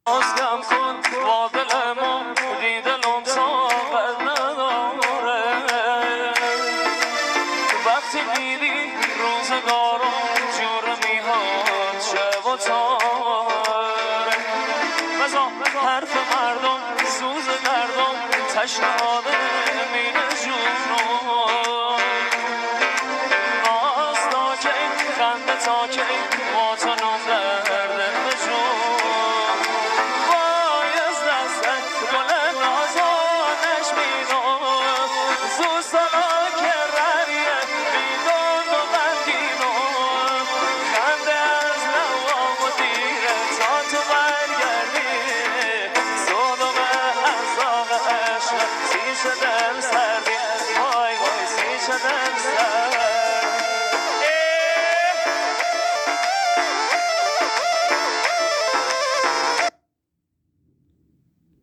کم کن با دل ما دیدلم طاقت نداره وقتی میری روزگارم جور میاد شب و تاره بزا حرف مردم سوز گردم تشنه آده مینه